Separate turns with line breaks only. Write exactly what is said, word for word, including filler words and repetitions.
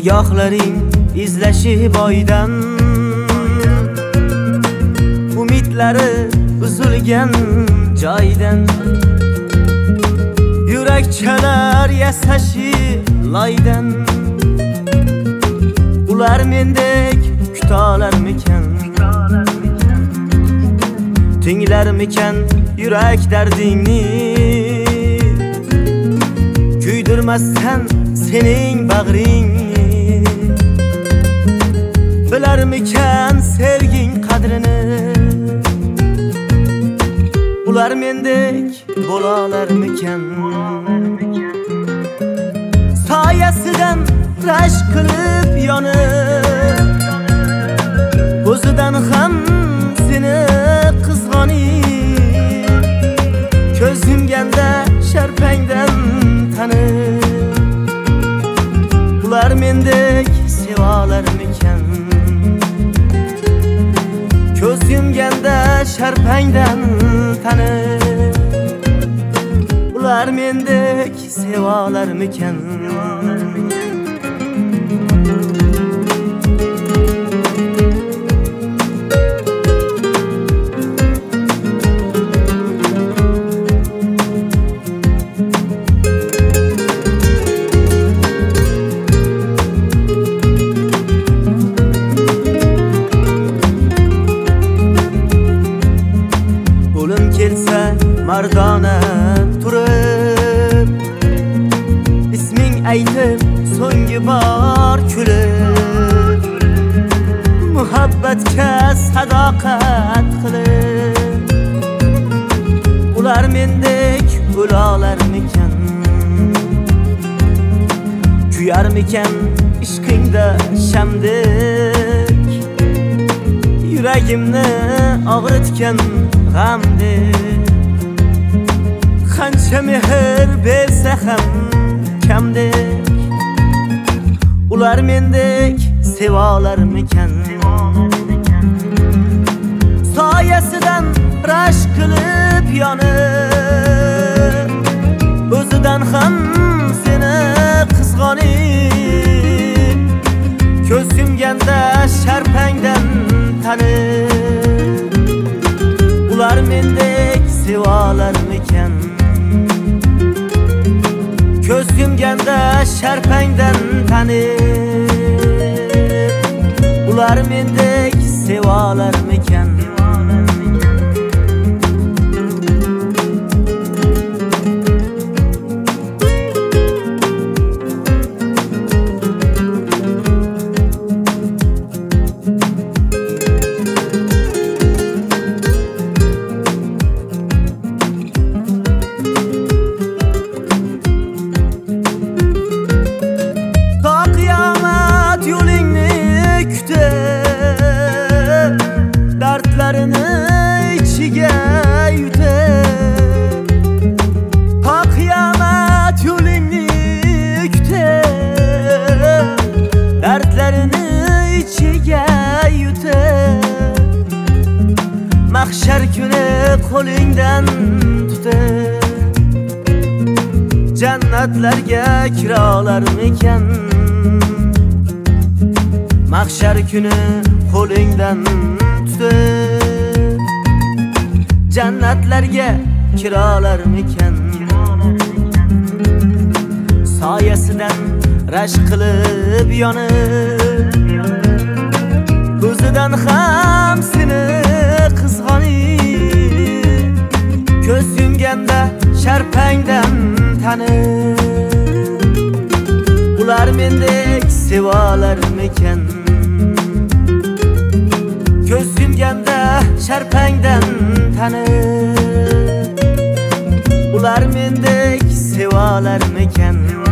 Nigohlaring izlashib oydan, umidlari uzilgan joydan, yurakchalar yasashi loydan. Ular mendek kutalarmikan, tinglarmikan yurak dardingni, kuydirmasdan sening bag'ringni. Bilarmikan sevging qadrini, ular mendek bo'lalarmikan. Soyasidan rashk qilib yonib, o'zidan ham seni qizg'onib, ko'z yumganda sharpangdan tanib. Ular mendek sevalarmikan, ko'z yumganda sharpangdan tanib. Ular mendek sevalarmikan. O'lim kelsa mardona turib, isming aytib so'nggi bor kulib, muhabbatga sadoqat qilib. Ular mendek o'lalarmikan, kuyarmikan ishqingda shamdek, yuragimni og'ritgan g'amdek. Qancha mehr bersa ham kamdek, ular mendek sevalarmikan. Soyasidan rashk qilib yonib, o'zidan ham seni qizg'onib, ko'z yumganda sharpangdan tanib. Ular mendek sevalarmikan, ko'z yumganda sharpangdan tanib. Ular mendek sevalarmikan. Dardlarini ichiga yutib, ta qiyomat yo'lingni kutib. Dardlarini ichiga yutib, mahshar kuni qo'lingdan tutib, jannatlarga kiralarmikan. Mahshar kuni qo'lingdan tutib, jannatlarga kiralarmikan. Soyasidan rashk qilib yonib, o'zidan ham seni qizg'onib, ko'z yumganda sharpangdan tanib. Ular mendek sevalarmikan, ko'z yumganda sharpangdan tanib. Ular mendek sevalarmikan.